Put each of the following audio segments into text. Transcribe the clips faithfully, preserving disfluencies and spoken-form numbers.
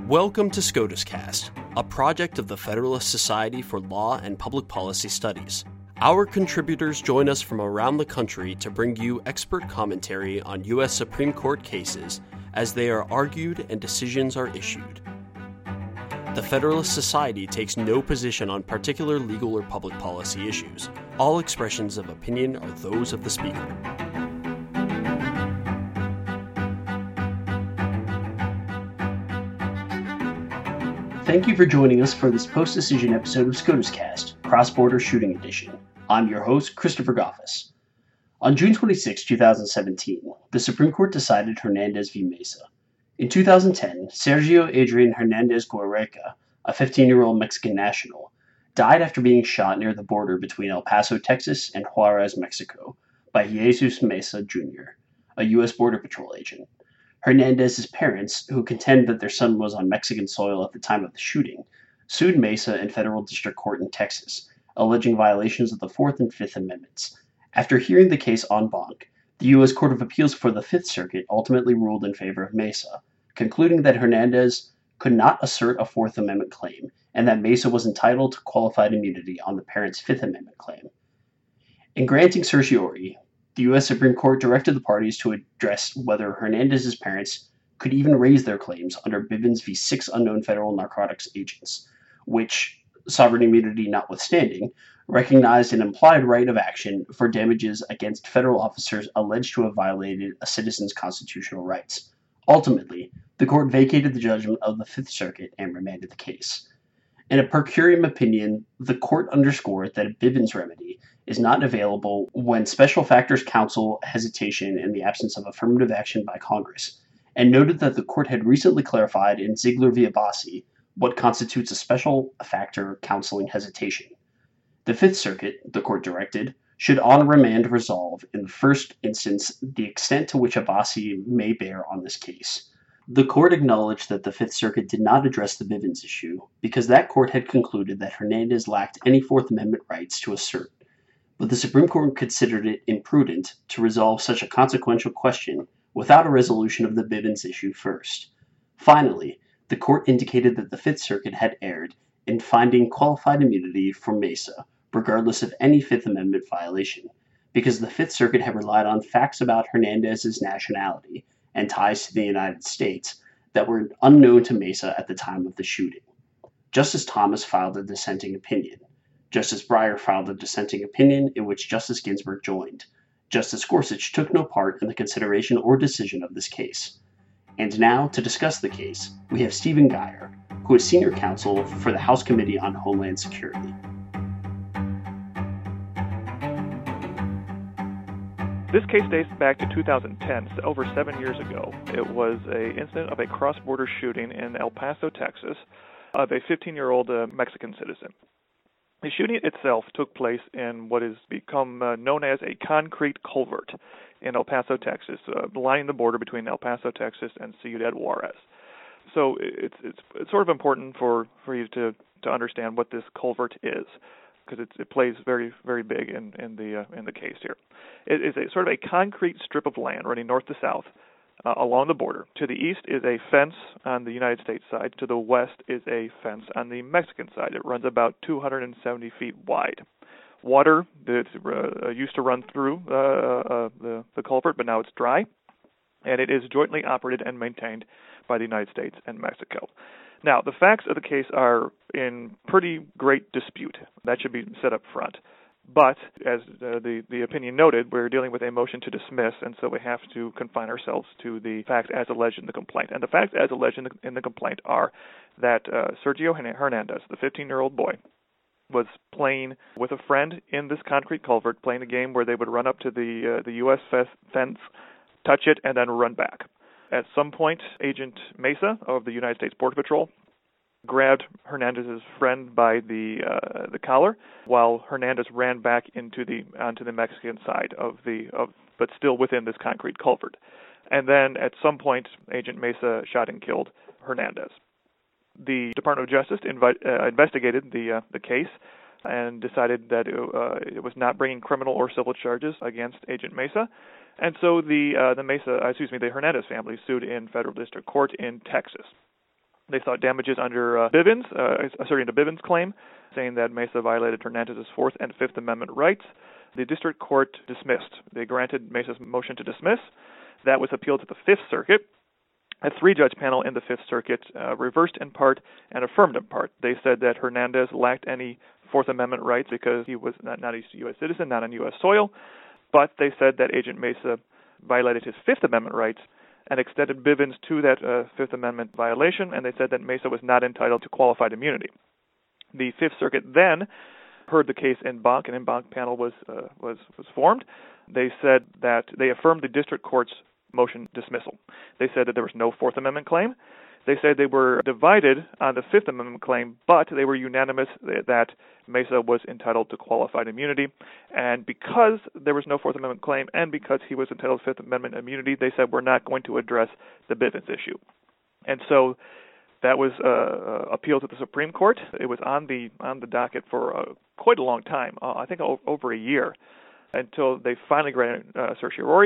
Welcome to SCOTUScast, a project of the Federalist Society for Law and Public Policy Studies. Our contributors join us from around the country to bring you expert commentary on U S Supreme Court cases as they are argued and decisions are issued. The Federalist Society takes no position on particular legal or public policy issues. All expressions of opinion are those of the speaker. Thank you for joining us for this post-decision episode of SCOTUScast, Cross-Border Shooting Edition. I'm your host, Christopher Goffis. On June twenty-sixth, twenty seventeen, the Supreme Court decided Hernandez v. Mesa. In two thousand ten, Sergio Adrian Hernandez Guerreca, a fifteen-year-old Mexican national, died after being shot near the border between El Paso, Texas and Juarez, Mexico, by Jesus Mesa, Junior, a U S Border Patrol agent. Hernandez's parents, who contend that their son was on Mexican soil at the time of the shooting, sued Mesa in federal district court in Texas, alleging violations of the Fourth and Fifth Amendments. After hearing the case en banc, the U S Court of Appeals for the Fifth Circuit ultimately ruled in favor of Mesa, concluding that Hernandez could not assert a Fourth Amendment claim and that Mesa was entitled to qualified immunity on the parents' Fifth Amendment claim. In granting certiorari, the U S Supreme Court directed the parties to address whether Hernandez's parents could even raise their claims under Bivens v. Six Unknown Federal Narcotics Agents, which, sovereign immunity notwithstanding, recognized an implied right of action for damages against federal officers alleged to have violated a citizen's constitutional rights. Ultimately, the court vacated the judgment of the Fifth Circuit and remanded the case. In a per curiam opinion, the court underscored that a Bivens remedy is not available when special factors counsel hesitation in the absence of affirmative action by Congress, and noted that the court had recently clarified in Ziegler v. Abbasi what constitutes a special factor counseling hesitation. The Fifth Circuit, the court directed, should on remand resolve in the first instance the extent to which Abbasi may bear on this case. The court acknowledged that the Fifth Circuit did not address the Bivens issue because that court had concluded that Hernandez lacked any Fourth Amendment rights to assert, but the Supreme Court considered it imprudent to resolve such a consequential question without a resolution of the Bivens issue first. Finally, the court indicated that the Fifth Circuit had erred in finding qualified immunity for Mesa, regardless of any Fifth Amendment violation, because the Fifth Circuit had relied on facts about Hernandez's nationality and ties to the United States that were unknown to Mesa at the time of the shooting. Justice Thomas filed a dissenting opinion. Justice Breyer filed a dissenting opinion in which Justice Ginsburg joined. Justice Gorsuch took no part in the consideration or decision of this case. And now, to discuss the case, we have Stephen Guyer, who is senior counsel for the House Committee on Homeland Security. This case dates back to two thousand ten, so over seven years ago. It was an incident of a cross-border shooting in El Paso, Texas, of a fifteen-year-old uh, Mexican citizen. The shooting itself took place in what has become uh, known as a concrete culvert in El Paso, Texas, uh, lining the border between El Paso, Texas, and Ciudad Juarez. So it's it's it's sort of important for, for you to, to understand what this culvert is, because it plays very very big in in the uh, in the case here. It is a sort of a concrete strip of land running north to south uh, along the border. To the east is a fence on the United States side. To the west is a fence on the Mexican side. It runs about two hundred seventy feet wide. Water that uh, used to run through uh, uh, the, the culvert, but now it's dry, and it is jointly operated and maintained by the United States and Mexico. Now, the facts of the case are in pretty great dispute. That should be set up front. But, as uh, the, the opinion noted, we're dealing with a motion to dismiss, and so we have to confine ourselves to the facts as alleged in the complaint. And the facts as alleged in the, in the complaint are that uh, Sergio Hernandez, the fifteen-year-old boy, was playing with a friend in this concrete culvert, playing a game where they would run up to the, uh, the U S fence, touch it, and then run back. At some point, Agent Mesa of the United States Border Patrol grabbed Hernandez's friend by the uh, the collar, while Hernandez ran back into the onto the Mexican side of the of, but still within this concrete culvert. And then at some point, Agent Mesa shot and killed Hernandez. The Department of Justice invi- uh, investigated the uh, the case and decided that it, uh, it was not bringing criminal or civil charges against Agent Mesa. And so the uh, the Mesa, excuse me, the Hernandez family sued in federal district court in Texas. They sought damages under uh, Bivens, uh, asserting the Bivens claim, saying that Mesa violated Hernandez's Fourth and Fifth Amendment rights. The district court dismissed. They granted Mesa's motion to dismiss. That was appealed to the Fifth Circuit. A three-judge panel in the Fifth Circuit uh, reversed in part and affirmed in part. They said that Hernandez lacked any Fourth Amendment rights because he was not, not a U S citizen, not on U S soil, but they said that Agent Mesa violated his Fifth Amendment rights and extended Bivens to that uh, Fifth Amendment violation, and they said that Mesa was not entitled to qualified immunity. The Fifth Circuit then heard the case en banc, and en banc panel was uh, was was formed. They said that they affirmed the district court's motion dismissal. They said that there was no Fourth Amendment claim. They said they were divided on the Fifth Amendment claim, but they were unanimous that Mesa was entitled to qualified immunity. And because there was no Fourth Amendment claim and because he was entitled to Fifth Amendment immunity, they said we're not going to address the Bivens issue. And so that was uh, appealed to the Supreme Court. It was on the on the docket for uh, quite a long time, uh, I think o- over a year, until they finally granted uh, certiorari.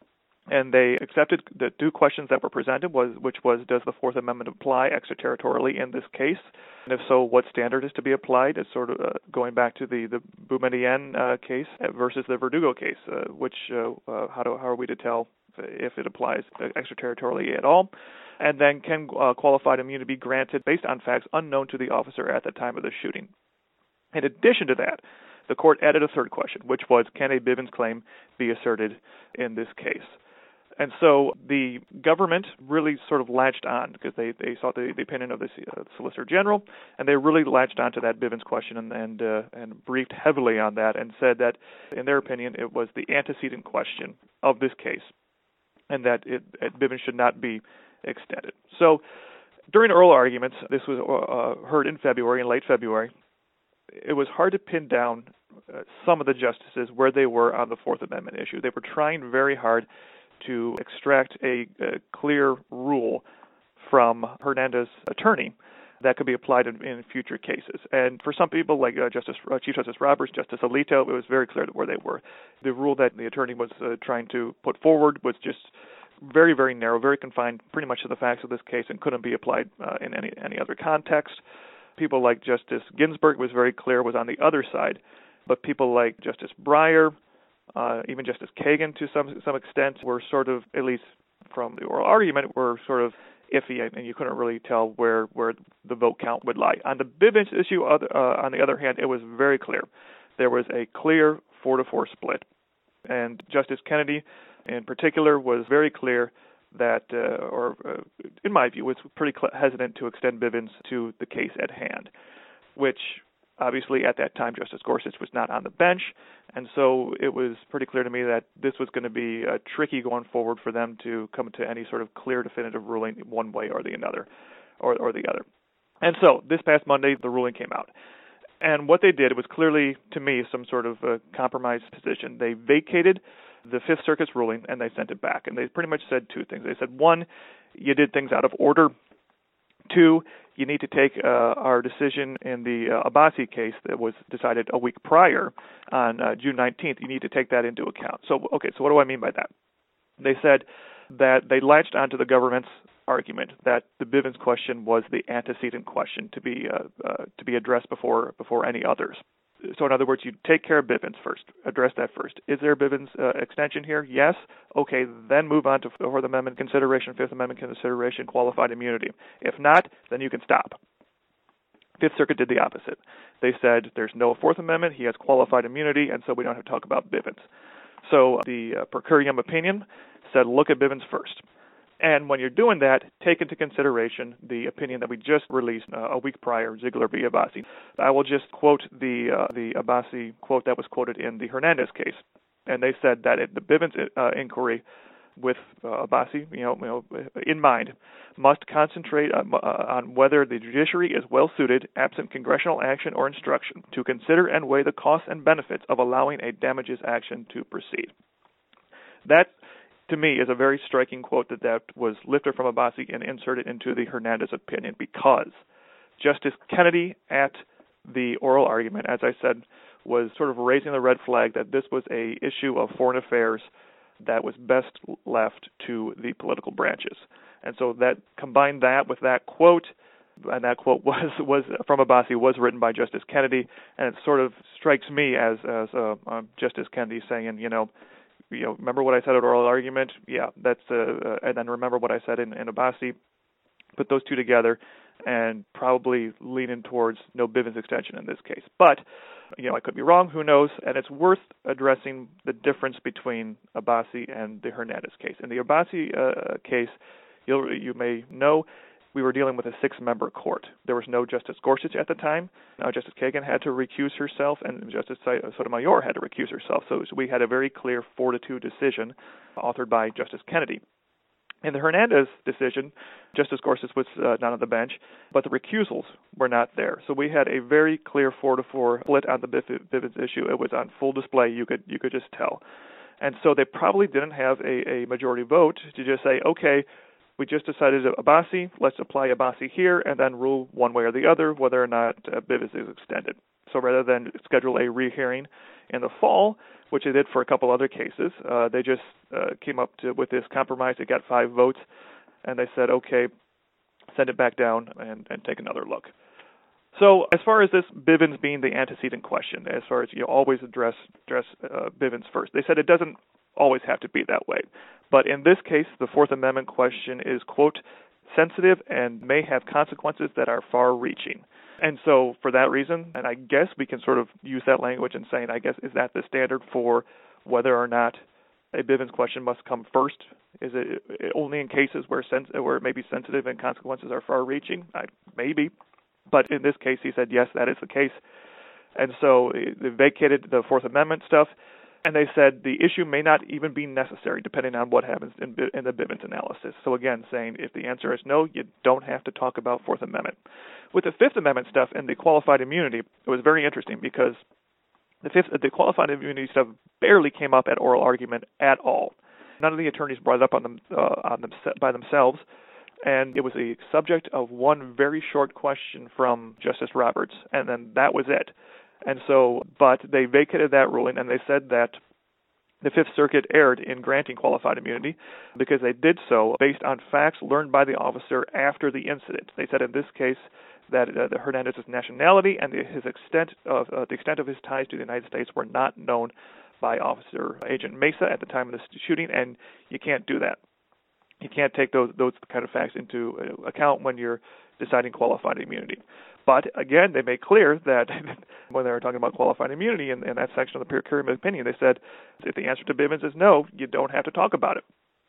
And they accepted the two questions that were presented, was which was, does the Fourth Amendment apply extraterritorially in this case? And if so, what standard is to be applied? It's sort of uh, going back to the, the Boumediene uh, case versus the Verdugo case, uh, which uh, uh, how, do, how are we to tell if it applies extraterritorially at all? And then can uh, qualified immunity be granted based on facts unknown to the officer at the time of the shooting? In addition to that, the court added a third question, which was, can a Bivens claim be asserted in this case? And so the government really sort of latched on because they, they sought the, the opinion of the uh, Solicitor General, and they really latched on to that Bivens question and and, uh, and briefed heavily on that and said that, in their opinion, it was the antecedent question of this case and that it, it, Bivens should not be extended. So during oral arguments, this was uh, heard in February, in late February, it was hard to pin down uh, some of the justices where they were on the Fourth Amendment issue. They were trying very hard to extract a, a clear rule from Hernandez's attorney that could be applied in, in future cases. And for some people, like uh, Justice uh, Chief Justice Roberts, Justice Alito, it was very clear where they were. The rule that the attorney was uh, trying to put forward was just very, very narrow, very confined pretty much to the facts of this case and couldn't be applied uh, in any, any other context. People like Justice Ginsburg was very clear, was on the other side. But people like Justice Breyer, Uh, even Justice Kagan, to some some extent, were sort of, at least from the oral argument, were sort of iffy, and you couldn't really tell where, where the vote count would lie. On the Bivens issue, uh, on the other hand, it was very clear. There was a clear four to four split, and Justice Kennedy, in particular, was very clear that, uh, or uh, in my view, was pretty cl- hesitant to extend Bivens to the case at hand, which obviously, at that time, Justice Gorsuch was not on the bench, and so it was pretty clear to me that this was going to be uh, tricky going forward for them to come to any sort of clear, definitive ruling one way or the another, or, or the other. And so, this past Monday, the ruling came out. And what they did was clearly, to me, some sort of a compromise position. They vacated the Fifth Circuit's ruling, and they sent it back. And they pretty much said two things. They said, one, you did things out of order. Two, you need to take uh, our decision in the uh, Abbasi case that was decided a week prior on uh, June nineteenth. You need to take that into account. So, okay, so what do I mean by that? They said that they latched onto the government's argument that the Bivens question was the antecedent question to be uh, uh, to be addressed before before any others. So in other words, you take care of Bivens first, address that first. Is there a Bivens uh, extension here? Yes. Okay, then move on to Fourth Amendment consideration, Fifth Amendment consideration, qualified immunity. If not, then you can stop. Fifth Circuit did the opposite. They said there's no Fourth Amendment, he has qualified immunity, and so we don't have to talk about Bivens. So the uh, per curiam opinion said look at Bivens first. And when you're doing that, take into consideration the opinion that we just released uh, a week prior, Ziegler v. Abbasi. I will just quote the uh, the Abbasi quote that was quoted in the Hernandez case. And they said that it, the Bivens uh, inquiry with uh, Abbasi, you know, you know, in mind, must concentrate on, uh, on whether the judiciary is well suited, absent congressional action or instruction, to consider and weigh the costs and benefits of allowing a damages action to proceed. That, to me, is a very striking quote that, that was lifted from Abbasi and inserted into the Hernandez opinion, because Justice Kennedy at the oral argument, as I said, was sort of raising the red flag that this was a issue of foreign affairs that was best left to the political branches. And so that combined that with that quote, And that quote was was from Abbasi, was written by Justice Kennedy, and it sort of strikes me as as uh, uh, Justice Kennedy saying, you know, you know, remember what I said at oral argument? Yeah, that's uh, uh, and then remember what I said in, in Abbasi. Put those two together, and probably leaning towards no Bivens extension in this case. But you know, I could be wrong. Who knows? And it's worth addressing the difference between Abbasi and the Hernandez case. In the Abbasi uh, case, you'll you may know, we were dealing with a six-member court. There was no Justice Gorsuch at the time. Uh, Justice Kagan had to recuse herself, and Justice Sotomayor had to recuse herself. So, so we had a very clear four to two decision authored by Justice Kennedy. In the Hernandez decision, Justice Gorsuch was uh, not on the bench, but the recusals were not there. So we had a very clear four to four split on the Bivens issue. It was on full display. You could you could just tell. And so they probably didn't have a, a majority vote to just say, okay, we just decided Abbasi, let's apply Abbasi here, and then rule one way or the other whether or not uh, Bivens is extended. So rather than schedule a rehearing in the fall, which they did for a couple other cases, uh, they just uh, came up to, with this compromise. They got five votes, and they said, okay, send it back down and, and take another look. So as far as this Bivens being the antecedent question, as far as you always address, address uh, Bivens first, they said it doesn't always have to be that way. But in this case, the Fourth Amendment question is, quote, sensitive and may have consequences that are far-reaching. And so for that reason, and I guess we can sort of use that language in saying, I guess, is that the standard for whether or not a Bivens question must come first? Is it only in cases where sens- where it may be sensitive and consequences are far-reaching? I, maybe. But in this case, he said, yes, that is the case. And so they vacated the Fourth Amendment stuff. And they said the issue may not even be necessary depending on what happens in, in the Bivens analysis. So again, saying if the answer is no, you don't have to talk about Fourth Amendment. With the Fifth Amendment stuff and the qualified immunity, it was very interesting because the fifth, the qualified immunity stuff barely came up at oral argument at all. None of the attorneys brought it up on them, uh, on them by themselves, and it was the subject of one very short question from Justice Roberts, and then that was it. And so, but they vacated that ruling, and they said that the Fifth Circuit erred in granting qualified immunity because they did so based on facts learned by the officer after the incident. They said in this case that uh, the Hernandez's nationality and the, his extent of uh, the extent of his ties to the United States were not known by Officer Agent Mesa at the time of the shooting, and you can't do that. You can't take those those kind of facts into account when you're deciding qualified immunity. But again, they made clear that when they were talking about qualified immunity in, in that section of the per curiam opinion, they said if the answer to Bivens is no, you don't have to talk about it.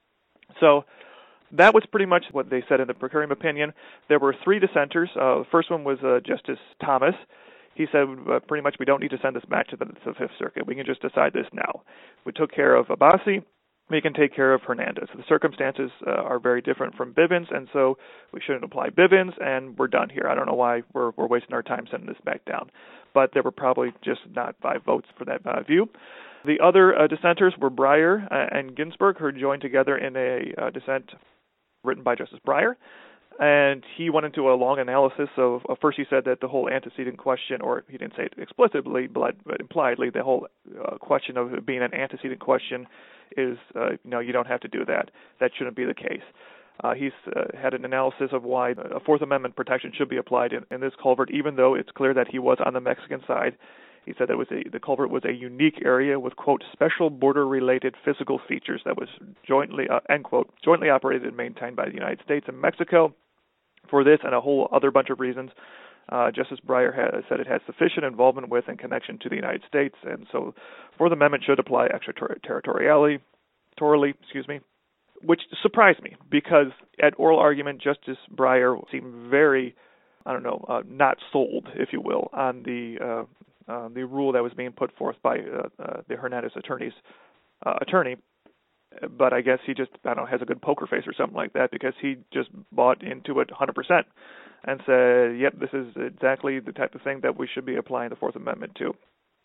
So that was pretty much what they said in the per curiam opinion. There were three dissenters. Uh, the first one was uh, Justice Thomas. He said uh, pretty much we don't need to send this back to the, to the Fifth Circuit. We can just decide this now. We took care of Abbasi. We can take care of Hernandez. The circumstances uh, are very different from Bivens, and so we shouldn't apply Bivens, and we're done here. I don't know why we're, we're wasting our time sending this back down. But there were probably just not five votes for that uh, view. The other uh, dissenters were Breyer uh, and Ginsburg, who joined together in a uh, dissent written by Justice Breyer. And he went into a long analysis of, uh, first he said that the whole antecedent question, or he didn't say it explicitly, but impliedly, the whole uh, question of it being an antecedent question is, uh, you know, you don't have to do that. That shouldn't be the case. Uh, he's uh, had an analysis of why a Fourth Amendment protection should be applied in, in this culvert, even though it's clear that he was on the Mexican side. He said that it was a, the culvert was a unique area with, quote, special border-related physical features that was jointly, uh, end quote, jointly operated and maintained by the United States and Mexico. For this and a whole other bunch of reasons, uh, Justice Breyer has said it has sufficient involvement with and connection to the United States, and so Fourth Amendment should apply extraterritorially, torally, excuse me, which surprised me because at oral argument, Justice Breyer seemed very, I don't know, uh, not sold, if you will, on the uh, uh, the rule that was being put forth by uh, uh, the Hernandez attorney's uh, attorney. But I guess he just, I don't know, has a good poker face or something like that because he just bought into it one hundred percent and said, yep, this is exactly the type of thing that we should be applying the Fourth Amendment to.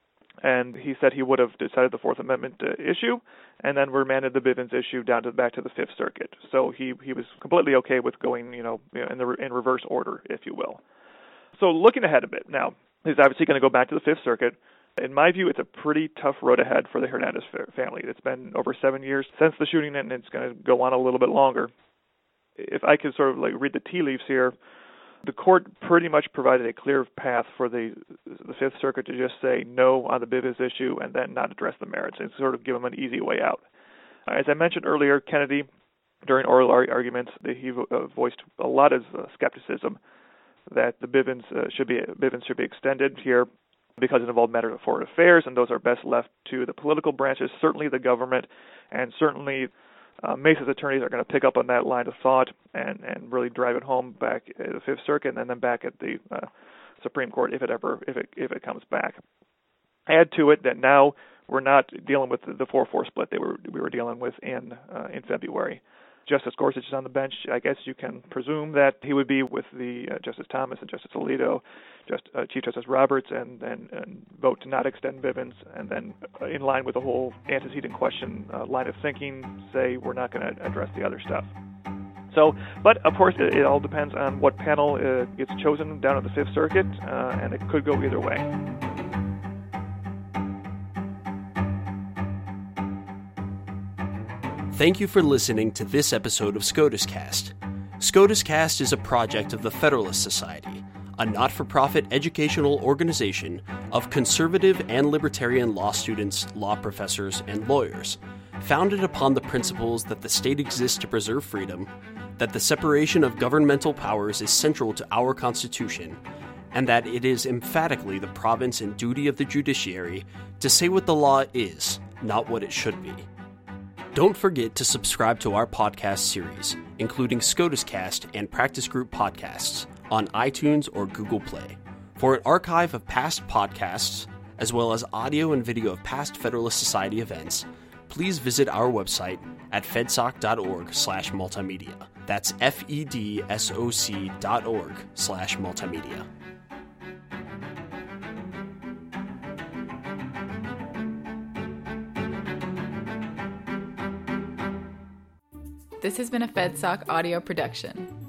And he said he would have decided the Fourth Amendment uh, issue and then remanded the Bivens issue down to back to the Fifth Circuit. So he, he was completely okay with going, you know, in the in reverse order, if you will. So looking ahead a bit now, he's obviously going to go back to the Fifth Circuit. In my view, it's a pretty tough road ahead for the Hernandez family. It's been over seven years since the shooting, and it's going to go on a little bit longer. If I could sort of like read the tea leaves here, the court pretty much provided a clear path for the the Fifth Circuit to just say no on the Bivens issue and then not address the merits and sort of give them an easy way out. As I mentioned earlier, Kennedy, during oral arguments, he voiced a lot of skepticism that the Bivens uh, should be Bivens should be extended here because it involved matters of foreign affairs, and those are best left to the political branches, certainly the government, and certainly uh, Mesa's attorneys are going to pick up on that line of thought and, and really drive it home back at the Fifth Circuit and then back at the uh, Supreme Court if it ever if it if it comes back. Add to it that now we're not dealing with the four four split that we were, we were dealing with in uh, in February. Justice Gorsuch is on the bench. I guess you can presume that he would be with the uh, Justice Thomas and Justice Alito, just uh, Chief Justice Roberts, and, and, and vote to not extend Bivens, and then uh, in line with the whole antecedent question uh, line of thinking, say we're not going to address the other stuff. So, but of course, it, it all depends on what panel uh, gets chosen down at the Fifth Circuit, uh, and it could go either way. Thank you for listening to this episode of SCOTUS Cast. SCOTUS Cast is a project of the Federalist Society, a not-for-profit educational organization of conservative and libertarian law students, law professors, and lawyers, founded upon the principles that the state exists to preserve freedom, that the separation of governmental powers is central to our Constitution, and that it is emphatically the province and duty of the judiciary to say what the law is, not what it should be. Don't forget to subscribe to our podcast series, including SCOTUS Cast and Practice Group podcasts, on iTunes or Google Play. For an archive of past podcasts, as well as audio and video of past Federalist Society events, please visit our website at fedsoc.org slash multimedia. That's F-E-D-S-O-C dot org slash multimedia. This has been a FedSoc audio production.